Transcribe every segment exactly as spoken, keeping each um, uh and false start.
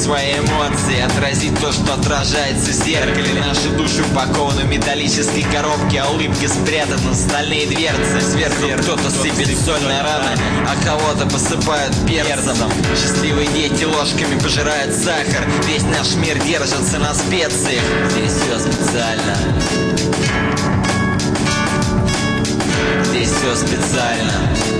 свои эмоции, отразить то, что отражается в зеркале. Наши души упакованы в металлические коробки, а улыбки спрятаны в стальные дверцы. Сверху кто-то сыпет соль на раны, а кого-то посыпают перцем. Счастливые дети ложками пожирают сахар. Весь наш мир держится на специях. Здесь все специально. Здесь все специально.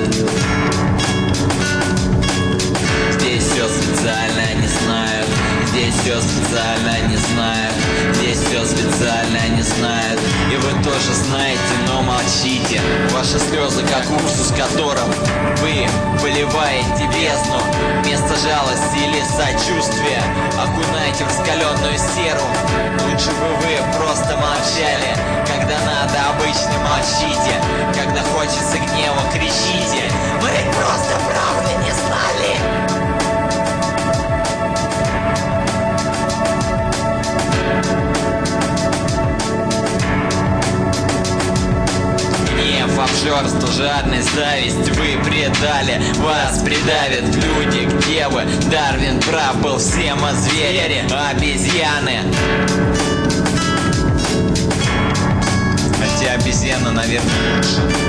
Здесь все специально, не знают. Здесь все специально, не знают. Здесь все специально, не знают. И вы тоже знаете, но молчите. Ваши слезы как уксус, которым вы поливаете бездну. Вместо жалости или сочувствия окунайте в раскаленную серу. Лучше бы вы просто молчали. Когда надо, обычно молчите. Когда хочется гнева, кричите. Мы ведь просто правды не знали. Гнев, обжорство, жадность, зависть вы предали. Вас придавят люди, где вы? Дарвин прав был, все мы звери, обезьяны. Хотя обезьяна, наверное, лучше.